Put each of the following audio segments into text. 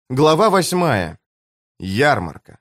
Глава 8. Ярмарка.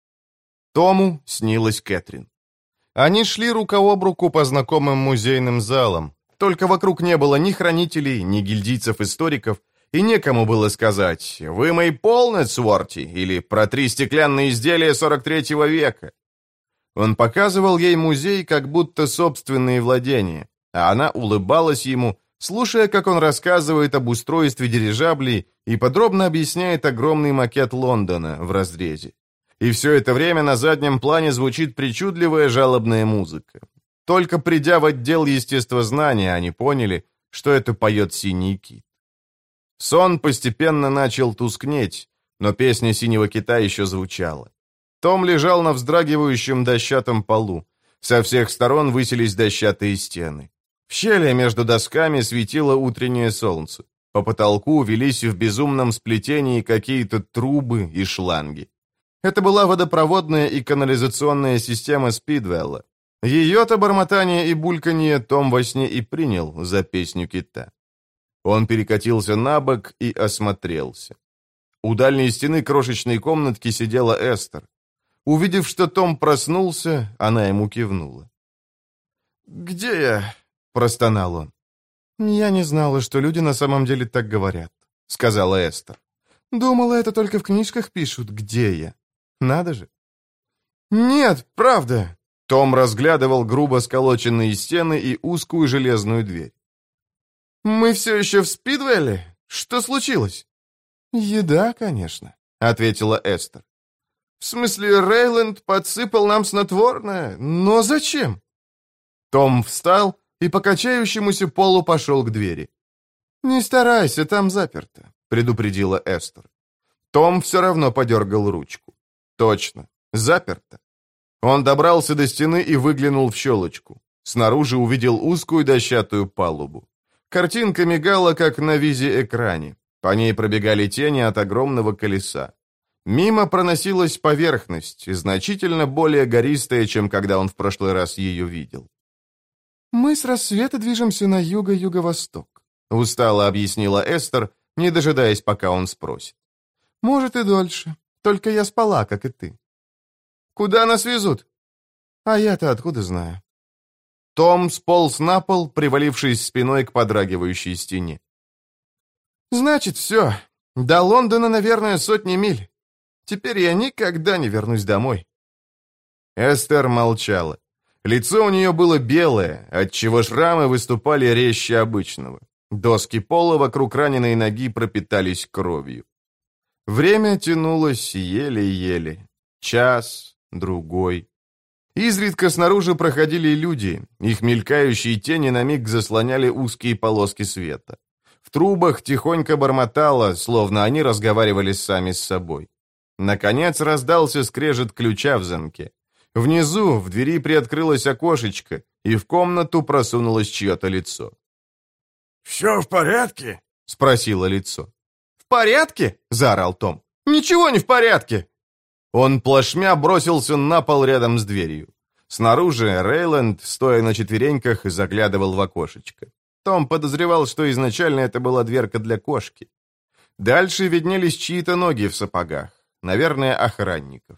Тому снилась Кэтрин. Они шли рука об руку по знакомым музейным залам. Только вокруг не было ни хранителей, ни гильдийцев-историков, и некому было сказать «Вымой пол, Нетсворти» или «Протри стеклянные изделия 43 века». Он показывал ей музей как будто собственные владения, а она улыбалась ему, слушая, как он рассказывает об устройстве дирижаблей и подробно объясняет огромный макет Лондона в разрезе. И все это время на заднем плане звучит причудливая жалобная музыка. Только придя в отдел естествознания, они поняли, что это поет синий кит. Сон постепенно начал тускнеть, но песня синего кита еще звучала. Том лежал на вздрагивающем дощатом полу. Со всех сторон высились дощатые стены. В щели между досками светило утреннее солнце. По потолку велись в безумном сплетении какие-то трубы и шланги. Это была водопроводная и канализационная система Спидвелла. Ее-то бормотание и бульканье Том во сне и принял за песню кита. Он перекатился на бок и осмотрелся. У дальней стены крошечной комнатки сидела Эстер. Увидев, что Том проснулся, она ему кивнула. «Где я?» — простонал он. «Я не знала, что люди на самом деле так говорят», — сказала Эстер. «Думала, это только в книжках пишут, где я. Надо же». «Нет, правда». Том разглядывал грубо сколоченные стены и узкую железную дверь. «Мы все еще в Спидвелле? Что случилось?» «Еда, конечно», — ответила Эстер. «В смысле, Рейленд подсыпал нам снотворное? Но зачем?» Том встал и по качающемуся полу пошел к двери. «Не старайся, там заперто», — предупредила Эстер. Том все равно подергал ручку. Точно, заперто. Он добрался до стены и выглянул в щелочку. Снаружи увидел узкую дощатую палубу. Картинка мигала, как на визе-экране. По ней пробегали тени от огромного колеса. Мимо проносилась поверхность, значительно более гористая, чем когда он в прошлый раз ее видел. «Мы с рассвета движемся на юго-юго-восток», — устало объяснила Эстер, не дожидаясь, пока он спросит. «Может, и дольше. Только я спала, как и ты». «Куда нас везут?» «А я-то откуда знаю?» Том сполз на пол, привалившись спиной к подрагивающей стене. «Значит, все. До Лондона, наверное, сотни миль. Теперь я никогда не вернусь домой». Эстер молчала. Лицо у нее было белое, отчего шрамы выступали резче обычного. Доски пола вокруг раненой ноги пропитались кровью. Время тянулось еле-еле. Час, другой. Изредка снаружи проходили люди. Их мелькающие тени на миг заслоняли узкие полоски света. В трубах тихонько бормотало, словно они разговаривали сами с собой. Наконец раздался скрежет ключа в замке. Внизу в двери приоткрылось окошечко, и в комнату просунулось чье-то лицо. «Все в порядке?» — спросило лицо. «В порядке?» — заорал Том. «Ничего не в порядке!» Он плашмя бросился на пол рядом с дверью. Снаружи Рейленд, стоя на четвереньках, заглядывал в окошечко. Том подозревал, что изначально это была дверка для кошки. Дальше виднелись чьи-то ноги в сапогах, наверное, охранников.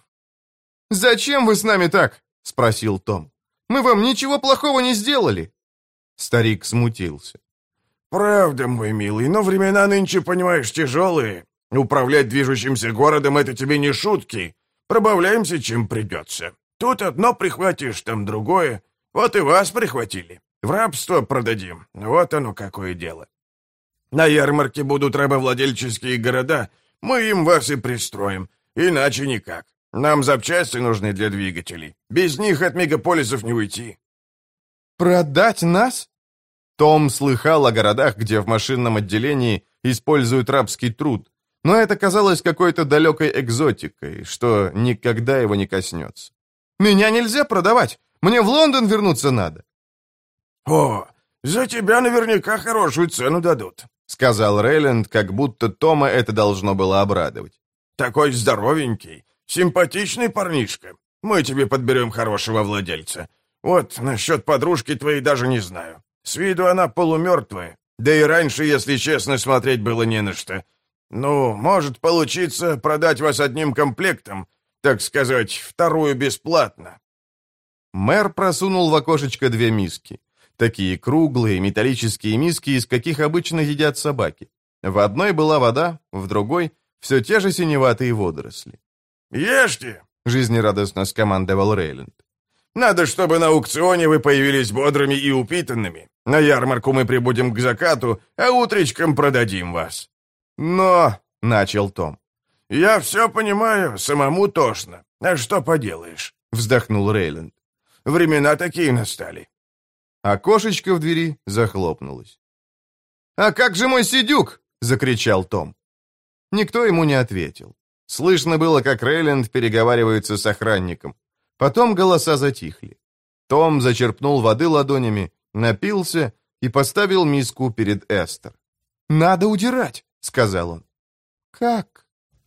«Зачем вы с нами так?» — спросил Том. «Мы вам ничего плохого не сделали!» Старик смутился. «Правда, мой милый, но времена нынче, понимаешь, тяжелые. Управлять движущимся городом — это тебе не шутки. Пробавляемся, чем придется. Тут одно прихватишь, там другое. Вот и вас прихватили. В рабство продадим. Вот оно какое дело. На ярмарке будут рабовладельческие города, мы им вас и пристроим. Иначе никак. Нам запчасти нужны для двигателей. Без них от мегаполисов не уйти». «Продать нас?» Том слыхал о городах, где в машинном отделении используют рабский труд, но это казалось какой-то далекой экзотикой, что никогда его не коснется. «Меня нельзя продавать! Мне в Лондон вернуться надо!» «О, за тебя наверняка хорошую цену дадут», — сказал Рейленд, как будто Тома это должно было обрадовать. «Такой здоровенький, симпатичный парнишка. Мы тебе подберем хорошего владельца. Вот насчет подружки твоей даже не знаю. С виду она полумертвая. Да и раньше, если честно, смотреть было не на что. Ну, может получиться продать вас одним комплектом, так сказать, вторую бесплатно». Мэр просунул в окошечко 2 миски. Такие круглые металлические миски, из каких обычно едят собаки. В одной была вода, в другой — все те же синеватые водоросли. «Ешьте!» — жизнерадостно скомандовал Рейленд. «Надо, чтобы на аукционе вы появились бодрыми и упитанными. На ярмарку мы прибудем к закату, а утречком продадим вас». «Но...» — начал Том. «Я все понимаю, самому тошно. А что поделаешь?» — вздохнул Рейленд. «Времена такие настали». Окошечко в двери захлопнулось. «А как же мой сидюк?» — закричал Том. Никто ему не ответил. Слышно было, как Рейленд переговаривается с охранником. Потом голоса затихли. Том зачерпнул воды ладонями, напился и поставил миску перед Эстер. «Надо удирать», — сказал он. «Как?»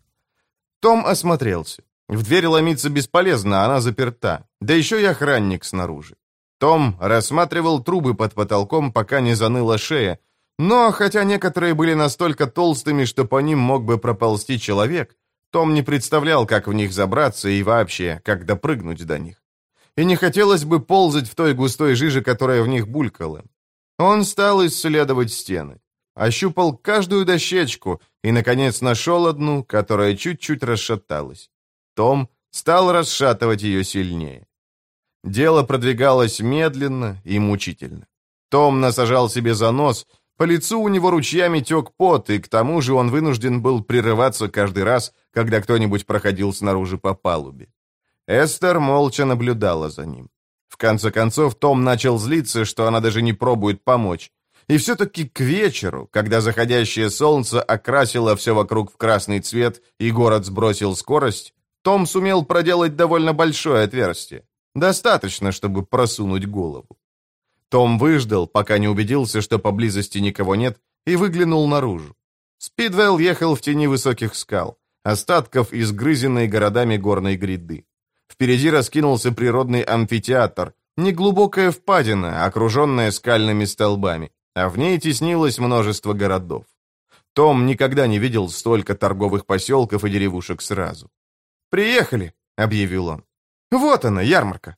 Том осмотрелся. В дверь ломиться бесполезно, она заперта. Да еще и охранник снаружи. Том рассматривал трубы под потолком, пока не заныла шея. Но, хотя некоторые были настолько толстыми, что по ним мог бы проползти человек, Том не представлял, как в них забраться и вообще, как допрыгнуть до них. И не хотелось бы ползать в той густой жиже, которая в них булькала. Он стал исследовать стены. Ощупал каждую дощечку и, наконец, нашел одну, которая чуть-чуть расшаталась. Том стал расшатывать ее сильнее. Дело продвигалось медленно и мучительно. Том насажал себе за нос, по лицу у него ручьями тек пот, и к тому же он вынужден был прерываться каждый раз, когда кто-нибудь проходил снаружи по палубе. Эстер молча наблюдала за ним. В конце концов, Том начал злиться, что она даже не пробует помочь. И все-таки к вечеру, когда заходящее солнце окрасило все вокруг в красный цвет и город сбросил скорость, Том сумел проделать довольно большое отверстие. Достаточно, чтобы просунуть голову. Том выждал, пока не убедился, что поблизости никого нет, и выглянул наружу. Спидвелл ехал в тени высоких скал, остатков изгрызенной городами горной гряды. Впереди раскинулся природный амфитеатр, неглубокая впадина, окруженная скальными столбами, а в ней теснилось множество городов. Том никогда не видел столько торговых поселков и деревушек сразу. «Приехали», — объявил он. «Вот она, ярмарка».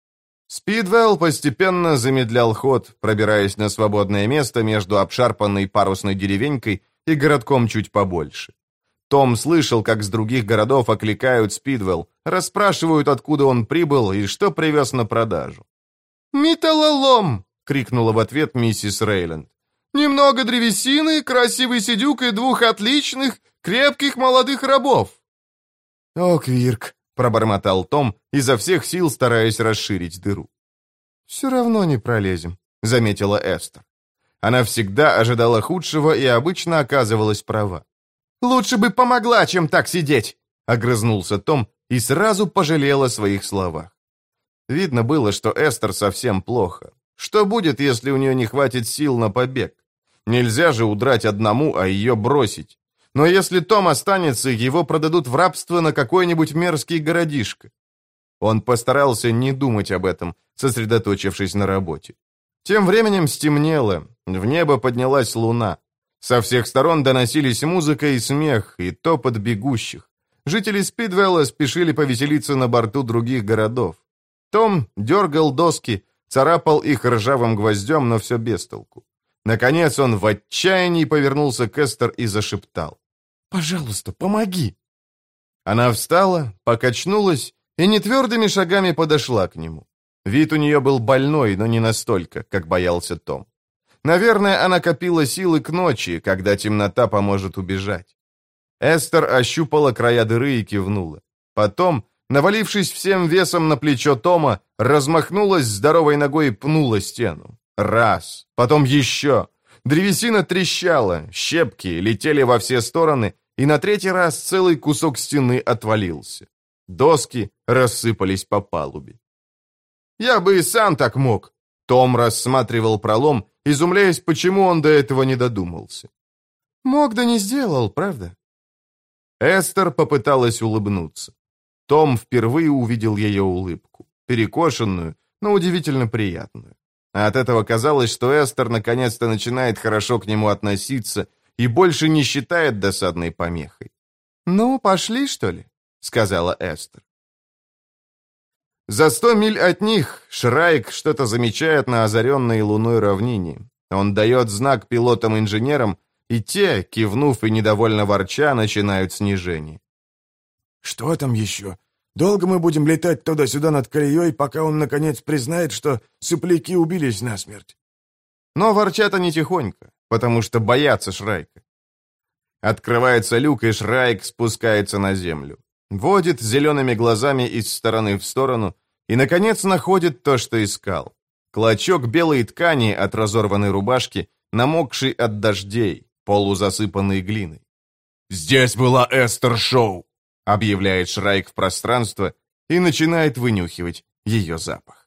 Спидвелл постепенно замедлял ход, пробираясь на свободное место между обшарпанной парусной деревенькой и городком чуть побольше. Том слышал, как с других городов окликают Спидвелл, расспрашивают, откуда он прибыл и что привез на продажу. «Металлолом!» — крикнула в ответ миссис Рейленд. «Немного древесины, красивый сидюк и 2 отличных, крепких молодых рабов». «О, Квирк!» — пробормотал Том, изо всех сил стараясь расширить дыру. «Все равно не пролезем», — заметила Эстер. Она всегда ожидала худшего и обычно оказывалась права. «Лучше бы помогла, чем так сидеть!» — огрызнулся Том и сразу пожалел о своих словах. Видно было, что Эстер совсем плохо. Что будет, если у нее не хватит сил на побег? Нельзя же удрать одному, а ее бросить. Но если Том останется, его продадут в рабство на какой-нибудь мерзкий городишко. Он постарался не думать об этом, сосредоточившись на работе. Тем временем стемнело, в небо поднялась луна. Со всех сторон доносились музыка и смех, и топот бегущих. Жители Спидвелла спешили повеселиться на борту других городов. Том дергал доски, царапал их ржавым гвоздем, но все без толку. Наконец он в отчаянии повернулся к Эстер и зашептал. «Пожалуйста, помоги!» Она встала, покачнулась и нетвердыми шагами подошла к нему. Вид у нее был больной, но не настолько, как боялся Том. Наверное, она копила силы к ночи, когда темнота поможет убежать. Эстер ощупала края дыры и кивнула. Потом, навалившись всем весом на плечо Тома, размахнулась здоровой ногой и пнула стену. Раз, потом еще. Древесина трещала, щепки летели во все стороны, и на 3-й раз целый кусок стены отвалился. Доски рассыпались по палубе. «Я бы и сам так мог», — Том рассматривал пролом, изумляясь, почему он до этого не додумался. «Мог да не сделал, правда?» Эстер попыталась улыбнуться. Том впервые увидел ее улыбку, перекошенную, но удивительно приятную. От этого казалось, что Эстер наконец-то начинает хорошо к нему относиться, и больше не считает досадной помехой. «Ну, пошли, что ли?» — сказала Эстер. За 100 миль от них Шрайк что-то замечает на озаренной луной равнине. Он дает знак пилотам-инженерам, и те, кивнув и недовольно ворча, начинают снижение. «Что там еще? Долго мы будем летать туда-сюда над колеей, пока он, наконец, признает, что сопляки убились насмерть?» Но ворчат они тихонько, потому что боятся Шрайка. Открывается люк, и Шрайк спускается на землю. Водит зелеными глазами из стороны в сторону и, наконец, находит то, что искал. Клочок белой ткани от разорванной рубашки, намокший от дождей, полузасыпанный глиной. «Здесь была Эстер Шоу», — объявляет Шрайк в пространство и начинает вынюхивать ее запах.